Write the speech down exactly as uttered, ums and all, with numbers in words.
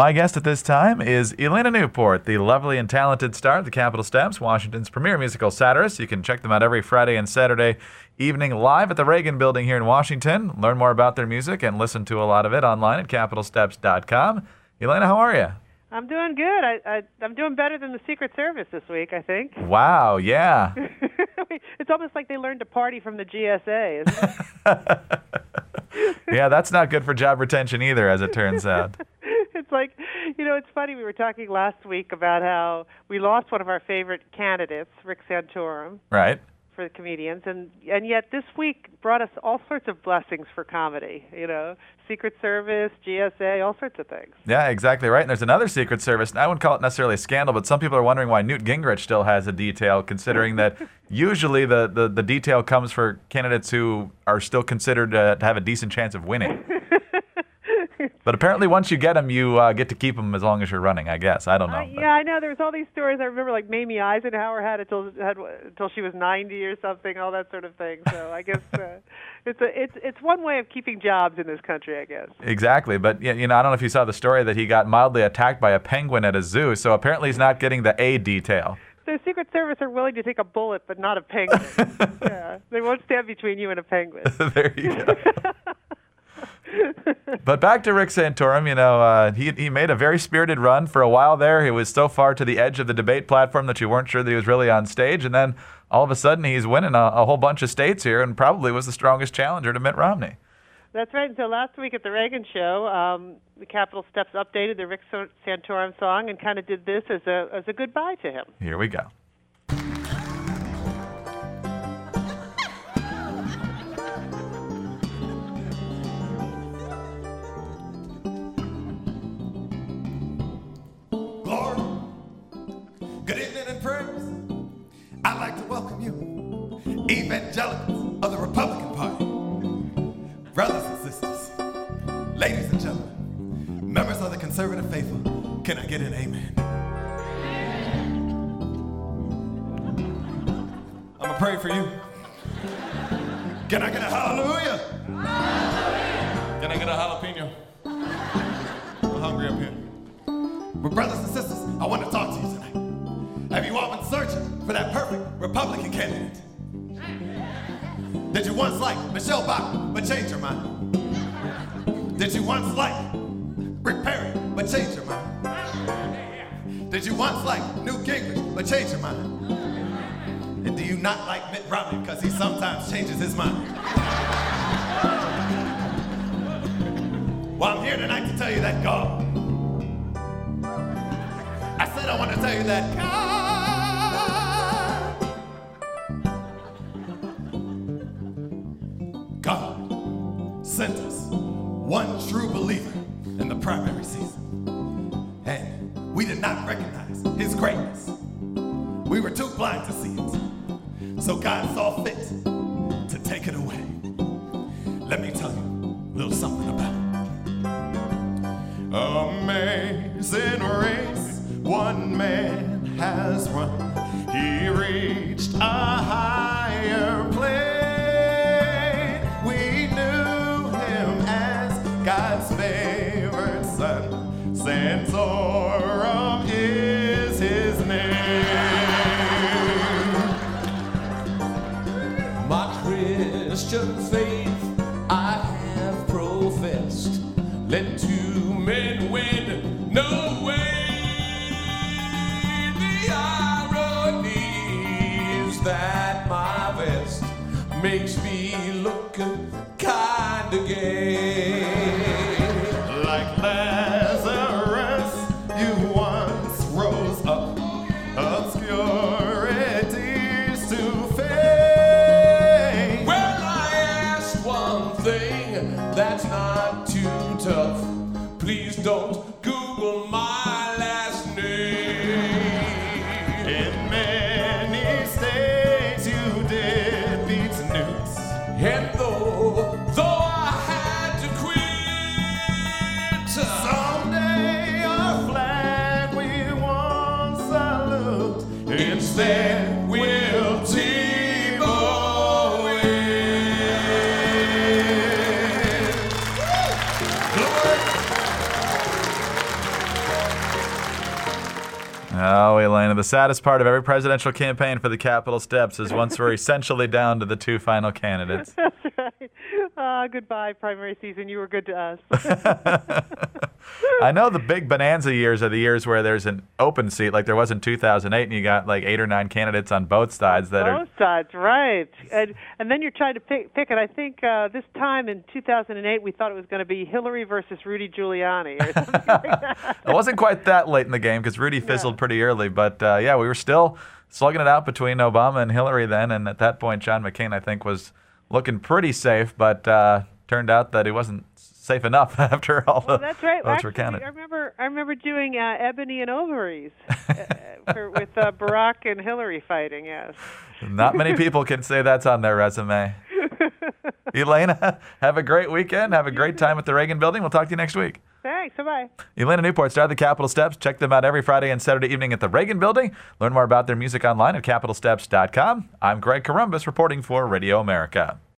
My guest at this time is Elena Newport, the lovely and talented star of the Capitol Steps, Washington's premier musical satirist. You can check them out every Friday and Saturday evening live at the Reagan Building here in Washington. Learn more about their music and listen to a lot of it online at capitol steps dot com. Elena, how are you? I'm doing good. I, I, I'm doing better than the Secret Service this week, I think. Wow, yeah. It's almost like they learned to party from the G S A, isn't it? Yeah, that's not good for job retention either, as it turns out. It's like, you know, it's funny. We were talking last week about how we lost one of our favorite candidates, Rick Santorum. Right. For the comedians, and and yet this week brought us all sorts of blessings for comedy, you know, Secret Service, G S A, all sorts of things. Yeah, exactly right. And there's another Secret Service, and I wouldn't call it necessarily a scandal, but some people are wondering why Newt Gingrich still has a detail, considering that usually the, the, the detail comes for candidates who are still considered uh, to have a decent chance of winning. But apparently once you get them, you uh, get to keep them as long as you're running, I guess. I don't know. Uh, yeah, I know. There was all these stories. I remember, like, Mamie Eisenhower had it till, had, until she was ninety or something, all that sort of thing. So I guess uh, it's a, it's it's one way of keeping jobs in this country, I guess. Exactly. But, you know, I don't know if you saw the story that he got mildly attacked by a penguin at a zoo, so apparently he's not getting the A detail. The Secret Service are willing to take a bullet, but not a penguin. Yeah, they won't stand between you and a penguin. There you go. But back to Rick Santorum, you know, uh, he he made a very spirited run for a while there. He was so far to the edge of the debate platform that you weren't sure that he was really on stage. And then all of a sudden he's winning a, a whole bunch of states here and probably was the strongest challenger to Mitt Romney. That's right. And so last week at the Reagan show, um, the Capitol Steps updated the Rick Santorum song and kind of did this as a as a goodbye to him. Here we go. I'd like to welcome you, evangelicals of the Republican Party, brothers and sisters, ladies and gentlemen, members of the conservative faithful. Can I get an amen? I'm gonna pray for you. Can I get a hallelujah? Hallelujah. Can I get a jalapeno? I'm hungry up here. But brothers and sisters, I want to talk to you tonight. Have you all been searching for that perfect Republican candidate? Did you once like Michelle Obama, but change your mind? Did you once like Rick Perry, but change your mind? Did you once like Newt Gingrich, but change your mind? And do you not like Mitt Romney because he sometimes changes his mind? Well, I'm here tonight to tell you that God. I said I want to tell you that God. God sent us one true believer in the primary season. And we did not recognize his greatness. We were too blind to see it. So God saw fit to take it away. Let me tell you a little something about it. Amazing race, one man has run. He reached a higher plane. We knew him as God's favorite son. Santorum is his name. My Christian faith I have professed. Let two men win, no way. The irony is that my vest makes me look kinda gay. Like Lazarus, you once rose up, obscurities to fame. Well, I asked one thing that's not too tough. Please don't Google my last name. In many states you did beat Newt. And though, though I had to quit, Someday our flag we won't salute. instead we'll T-bow it. Oh, Elena, the saddest part of every presidential campaign for the Capitol steps is once we're essentially down to the two final candidates. That's right. Uh, goodbye, primary season. You were good to us. I know the big bonanza years are the years where there's an open seat, like there was in two thousand eight, and you got like eight or nine candidates on both sides that both are. sides, right? And and then you're trying to pick pick it. I think uh, this time in two thousand eight, we thought it was going to be Hillary versus Rudy Giuliani or something like that. It wasn't quite that late in the game because Rudy fizzled Yeah. pretty early, but uh, yeah, we were still slugging it out between Obama and Hillary then, and at that point, John McCain, I think, was looking pretty safe, but uh, turned out that he wasn't safe enough after all Well, the that's right. votes Actually, were counted. I remember I remember doing uh, Ebony and Ovaries uh, for, with uh, Barack and Hillary fighting. Yes. Not many people can say that's on their resume. Elena, have a great weekend. Have a great time at the Reagan Building. We'll talk to you next week. Thanks. Bye-bye. Elena Newport, star of the Capitol Steps. Check them out every Friday and Saturday evening at the Reagan Building. Learn more about their music online at capitol steps dot com. I'm Greg Columbus reporting for Radio America.